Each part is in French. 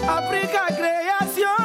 Africa création,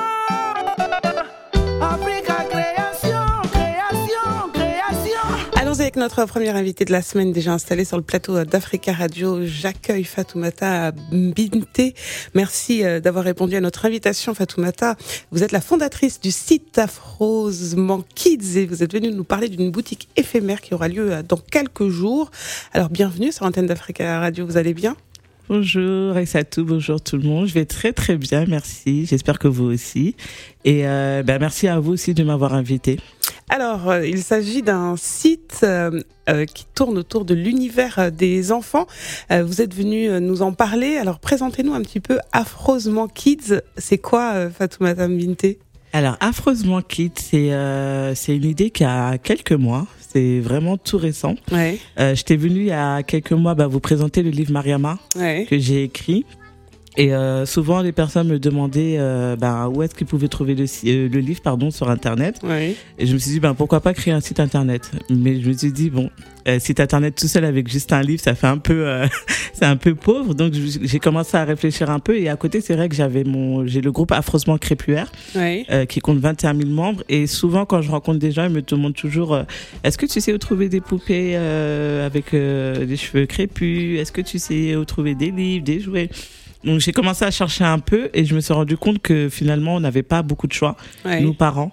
Africa création, création, création. Allons avec notre première invitée de la semaine déjà installée sur le plateau d'Africa Radio. J'accueille Fatoumata Binté. Merci d'avoir répondu à notre invitation, Fatoumata. Vous êtes la fondatrice du site Affreusement Kids et vous êtes venue nous parler d'une boutique éphémère qui aura lieu dans quelques jours. Alors bienvenue sur l'antenne d'Africa Radio. Vous allez bien ? Bonjour Aïssatou, bonjour tout le monde. Je vais très très bien, merci. J'espère que vous aussi. Et merci à vous aussi de m'avoir invité. Alors, il s'agit d'un site qui tourne autour de l'univers des enfants. Vous êtes venu nous en parler. Alors, présentez-nous un petit peu Affreusement Kids. C'est quoi, Fatoumata Binté ? Alors, Affreusement Kids, c'est une idée qui a quelques mois. C'est vraiment tout récent. Ouais. J'étais venue il y a quelques mois vous présenter le livre Mariama que j'ai écrit. Et souvent les personnes me demandaient où est-ce qu'ils pouvaient trouver le livre sur internet. Ouais. Et je me suis dit pourquoi pas créer un site internet. Mais je me suis dit site internet tout seul avec juste un livre, ça fait un peu c'est un peu pauvre. Donc j'ai commencé à réfléchir un peu et à côté c'est vrai que j'ai le groupe Affreusement Crépuscure qui compte 21 000 membres et souvent quand je rencontre des gens ils me demandent toujours est-ce que tu sais où trouver des poupées avec des cheveux crépus, est-ce que tu sais où trouver des livres, des jouets. Donc j'ai commencé à chercher un peu et je me suis rendu compte que finalement on n'avait pas beaucoup de choix, nous parents.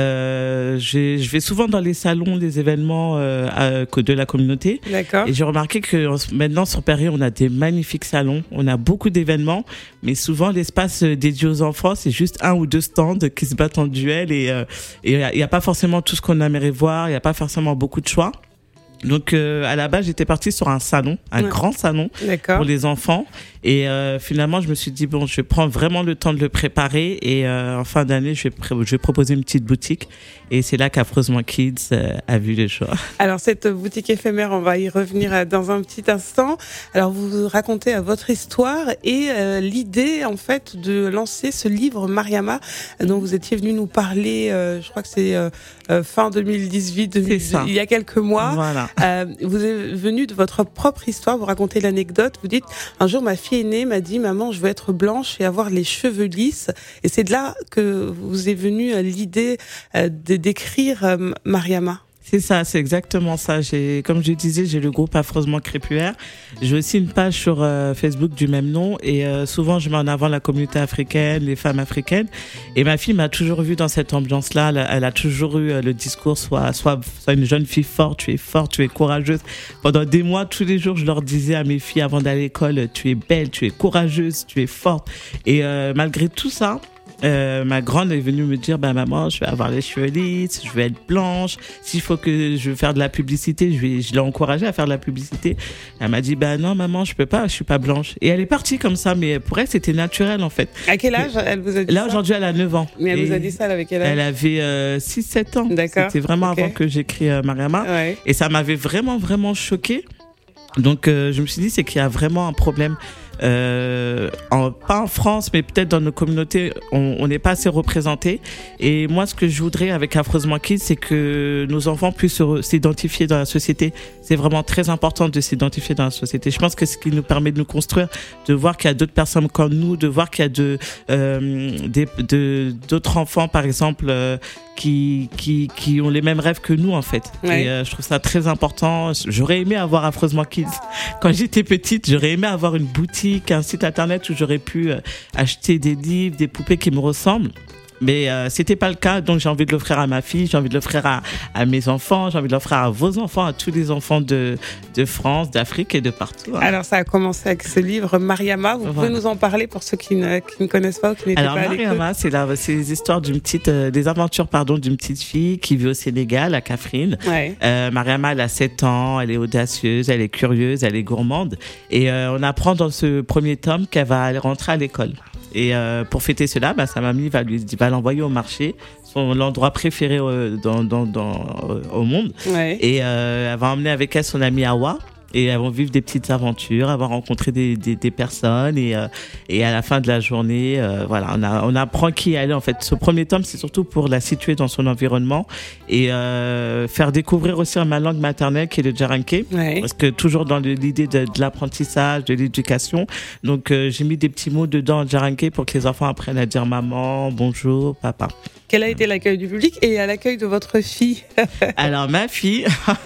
Je vais souvent dans les salons, les événements de la communauté. D'accord. Et j'ai remarqué que maintenant sur Paris on a des magnifiques salons, on a beaucoup d'événements, mais souvent l'espace dédié aux enfants c'est juste un ou deux stands qui se battent en duel et il y a pas forcément tout ce qu'on aimerait voir, il y a pas forcément beaucoup de choix. Donc à la base j'étais partie sur un salon, un grand salon pour les enfants et finalement je me suis dit je prends vraiment le temps de le préparer et en fin d'année je vais proposer une petite boutique et c'est là qu'Affreusement Kids a vu le choix. Alors cette boutique éphémère, on va y revenir dans un petit instant. Alors vous racontez votre histoire et l'idée en fait de lancer ce livre Mariama dont vous étiez venu nous parler, je crois que c'est fin 2018, il y a quelques mois. Voilà. Vous êtes venu de votre propre histoire, vous racontez l'anecdote, vous dites un jour ma fille aînée m'a dit maman je veux être blanche et avoir les cheveux lisses et c'est de là que vous est venue l'idée d'écrire Mariama. C'est ça, c'est exactement ça. Comme je disais, j'ai le groupe Affreusement Crépuscure. J'ai aussi une page sur Facebook du même nom et souvent je mets en avant la communauté africaine, les femmes africaines. Et ma fille m'a toujours vue dans cette ambiance-là. Elle a toujours eu le discours soit une jeune fille forte, tu es courageuse. Pendant des mois, tous les jours, je leur disais à mes filles avant d'aller à l'école, tu es belle, tu es courageuse, tu es forte. Et malgré tout ça, ma grande est venue me dire maman je vais avoir les cheveux lisses, je vais être blanche, s'il faut que je veux faire de la publicité je l'ai encouragée à faire de la publicité. Elle m'a dit non maman je peux pas, je suis pas blanche et elle est partie comme ça mais pour elle c'était naturel en fait. À quel âge elle vous a dit là ça? Aujourd'hui elle a 9 ans. Mais elle vous a dit ça avec quel âge? Elle avait 6-7 ans. D'accord. C'était vraiment avant que j'écris Mariama et ça m'avait vraiment vraiment choquée. Donc je me suis dit c'est qu'il y a vraiment un problème pas en France mais peut-être dans nos communautés on n'est pas assez représentés et moi ce que je voudrais avec Affreusement Kids c'est que nos enfants puissent s'identifier dans la société. C'est vraiment très important de s'identifier dans la société. Je pense que ce qui nous permet de nous construire, de voir qu'il y a d'autres personnes comme nous, de voir qu'il y a d'autres enfants par exemple qui ont les mêmes rêves que nous en fait. Et je trouve ça très important. J'aurais aimé avoir Affreusement Kids quand j'étais petite. J'aurais aimé avoir une boutique, un site internet où j'aurais pu acheter des livres, des poupées qui me ressemblent. Mais c'était pas le cas, donc j'ai envie de l'offrir à ma fille, j'ai envie de l'offrir à mes enfants, j'ai envie de l'offrir à vos enfants, à tous les enfants de France, d'Afrique et de partout. Alors ça a commencé avec ce livre Mariama, vous pouvez nous en parler pour ceux qui ne connaissent pas ou qui n'étaient pas à l'écoute. Alors Mariama, c'est les histoires des aventures d'une petite fille qui vit au Sénégal, à Kaffrine. Mariama, elle a 7 ans, elle est audacieuse, elle est curieuse, elle est gourmande et on apprend dans ce premier tome qu'elle va aller rentrer à l'école. Et pour fêter cela, sa mamie va l'envoyer au marché, l'endroit préféré au monde. Et elle va emmener avec elle son amie Awa. et elles vont vivre des petites aventures, elles vont rencontrer des personnes et à la fin de la journée, voilà, on apprend qui elle est en fait. Ce premier tome, c'est surtout pour la situer dans son environnement et faire découvrir aussi ma langue maternelle qui est le Djaranké, parce que toujours dans l'idée de l'apprentissage, de l'éducation. Donc j'ai mis des petits mots dedans en Djaranké pour que les enfants apprennent à dire maman, bonjour, papa. Quel a été l'accueil du public et à l'accueil de votre fille? Alors ma fille,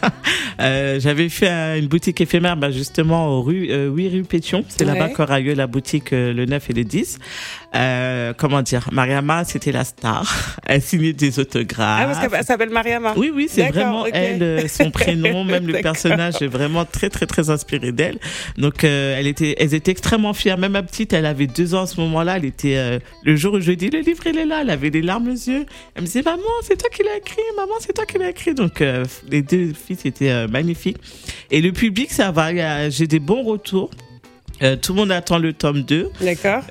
j'avais fait une boutique éphémère justement au 8 rue Pétion. C'est là-bas qu'aura lieu la boutique le 9 et le 10. Comment dire, Mariama, c'était la star. Elle signait des autographes. Ah, parce qu'elle s'appelle Mariama. Oui, c'est vraiment elle, son prénom, même le personnage est vraiment très, très, très inspiré d'elle. Donc, elles étaient extrêmement fières. Même ma petite, elle avait 2 ans à ce moment-là. Elle était, le jour où je lui ai dit, le livre, il est là. Elle avait des larmes aux yeux. Elle me disait, maman, c'est toi qui l'as écrit. Maman, c'est toi qui l'as écrit. Donc, les 2 filles, c'était magnifique. Et le public, ça va. J'ai des bons retours. Tout le monde attend le tome 2. D'accord.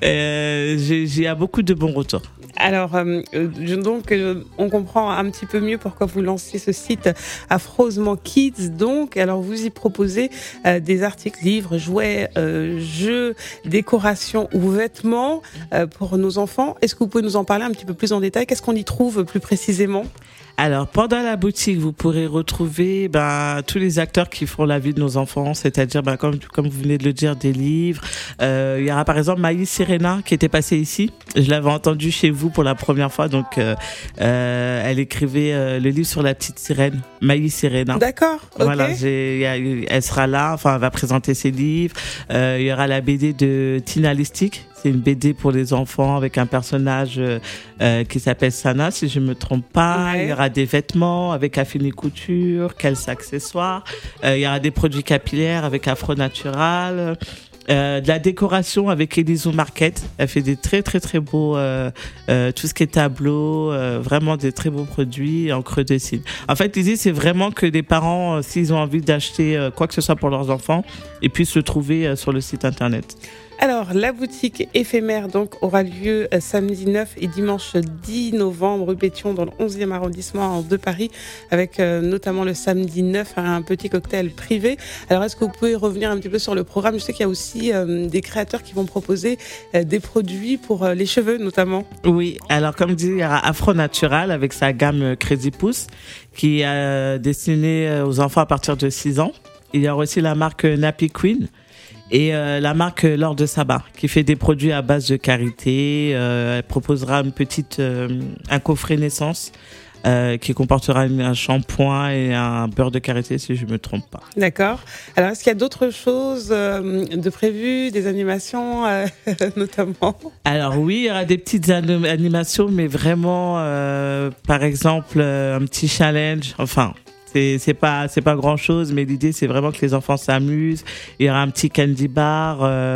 J'ai beaucoup de bons retours. Alors, donc, on comprend un petit peu mieux pourquoi vous lancez ce site Affreusement Kids. Donc, alors vous y proposez des articles, livres, jouets, jeux, décorations ou vêtements pour nos enfants. Est-ce que vous pouvez nous en parler un petit peu plus en détail? Qu'est-ce qu'on y trouve plus précisément? Alors, pendant la boutique, vous pourrez retrouver tous les acteurs qui font la vie de nos enfants, c'est-à-dire, comme vous venez de le dire, des livres. Il y aura par exemple Maïs Serena qui était passée ici. Je l'avais entendue chez vous pour la première fois. Donc, elle écrivait le livre sur la petite sirène, Maïs Serena. D'accord, ok. Voilà, elle sera là, elle va présenter ses livres. Il y aura la BD de Tina Listic. C'est une BD pour les enfants avec un personnage qui s'appelle Sana, si je me trompe pas. Ouais. Il y aura des vêtements avec Affini Couture, quels accessoires. Il y aura des produits capillaires avec Afro Natural. De la décoration avec Elizou Market. Elle fait des très très très beaux tout ce qui est tableau, vraiment des très beaux produits en creux de cygne. En fait, l'idée c'est vraiment que les parents, s'ils ont envie d'acheter quoi que ce soit pour leurs enfants, ils puissent le trouver sur le site internet. Alors, la boutique éphémère donc aura lieu samedi 9 et dimanche 10 novembre rue Pétion dans le 11e arrondissement de Paris avec notamment le samedi 9 un petit cocktail privé. Alors, est-ce que vous pouvez revenir un petit peu sur le programme? Je sais qu'il y a aussi des créateurs qui vont proposer des produits pour les cheveux notamment. Oui, alors comme dit, il y aura Afro Natural avec sa gamme Crazy Pouce qui est destinée aux enfants à partir de 6 ans. Il y aura aussi la marque Nappy Queen. Et la marque L'Or de Sabah, qui fait des produits à base de karité. Elle proposera un coffret naissance qui comportera un shampoing et un beurre de karité, si je me trompe pas. D'accord. Alors, est-ce qu'il y a d'autres choses de prévues, des animations notamment? Alors oui, il y aura des petites animations, mais vraiment, par exemple, un petit challenge. Enfin. C'est pas grand chose, mais l'idée c'est vraiment que les enfants s'amusent. Il y aura un petit candy bar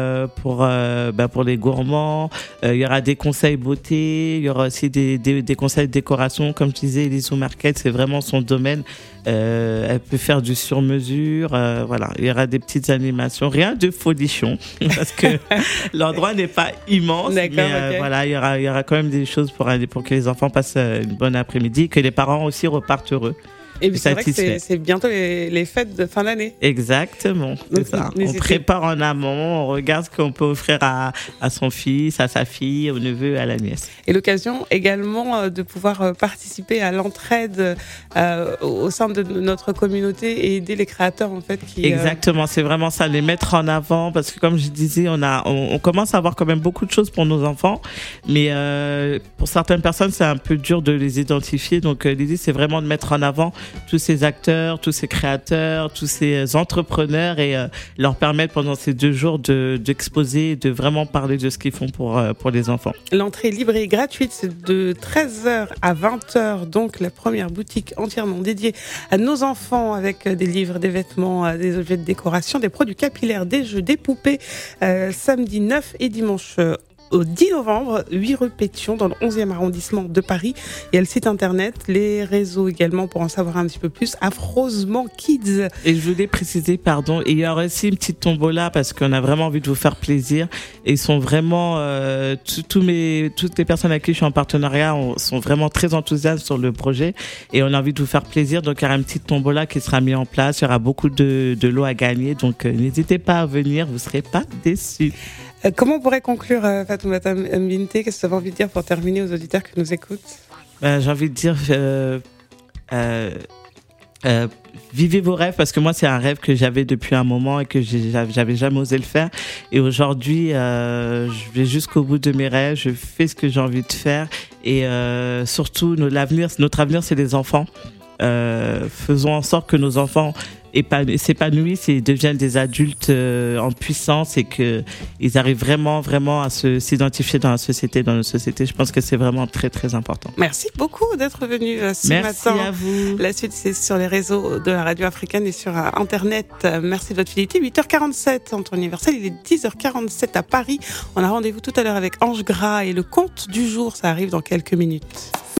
pour les gourmands. Il y aura des conseils beauté. Il y aura aussi des conseils de décoration. Comme je disais, Elizou Market, c'est vraiment son domaine. Elle peut faire du sur-mesure. Voilà, il y aura des petites animations. Rien de folichon parce que l'endroit n'est pas immense. Mais okay. Voilà, il y aura quand même des choses pour que les enfants passent une bonne après-midi, que les parents aussi repartent heureux. Et puis c'est vrai que c'est bientôt les fêtes de fin d'année. Exactement, c'est ça. On prépare en amont, on regarde ce qu'on peut offrir à son fils, à sa fille, au neveu, à la nièce. Et l'occasion également de pouvoir participer à l'entraide au sein de notre communauté et aider les créateurs en fait. Exactement, c'est vraiment ça, les mettre en avant parce que comme je disais, on commence à avoir quand même beaucoup de choses pour nos enfants, mais pour certaines personnes c'est un peu dur de les identifier. Donc l'idée c'est vraiment de mettre en avant tous ces acteurs, tous ces créateurs, tous ces entrepreneurs et leur permettre pendant ces 2 jours d'exposer et de vraiment parler de ce qu'ils font pour les enfants. L'entrée libre et gratuite, c'est de 13h à 20h, donc la première boutique entièrement dédiée à nos enfants avec des livres, des vêtements, des objets de décoration, des produits capillaires, des jeux, des poupées, samedi 9 et dimanche au 10 novembre, 8 rue Pétion, dans le 11e arrondissement de Paris. Il y a le site internet, les réseaux également pour en savoir un petit peu plus. Affreusement Kids. Et je voulais préciser, pardon, il y aura aussi une petite tombola parce qu'on a vraiment envie de vous faire plaisir. Et ils sont vraiment, toutes les personnes avec qui je suis en partenariat sont vraiment très enthousiastes sur le projet et on a envie de vous faire plaisir. Donc il y aura une petite tombola qui sera mise en place. Il y aura beaucoup de lots à gagner. Donc n'hésitez pas à venir, vous ne serez pas déçus. Comment on pourrait conclure, Fatoumata Mbinte? Qu'est-ce que tu avais envie de dire pour terminer aux auditeurs qui nous écoutent? J'ai envie de dire, vivez vos rêves, parce que moi c'est un rêve que j'avais depuis un moment et que j'avais jamais osé le faire. Et aujourd'hui, je vais jusqu'au bout de mes rêves, je fais ce que j'ai envie de faire. Et surtout, notre avenir, c'est les enfants. Faisons en sorte que nos enfants s'épanouissent et deviennent des adultes en puissance et qu'ils arrivent vraiment à s'identifier dans notre société. Je pense que c'est vraiment très très important. Merci beaucoup d'être venu ce matin. Merci à vous. La suite, c'est sur les réseaux de la radio africaine et sur Internet. Merci de votre fidélité. 8h47 en temps universel, il est 10h47 à Paris. On a rendez-vous tout à l'heure avec Ange Gras et le conte du jour. Ça arrive dans quelques minutes.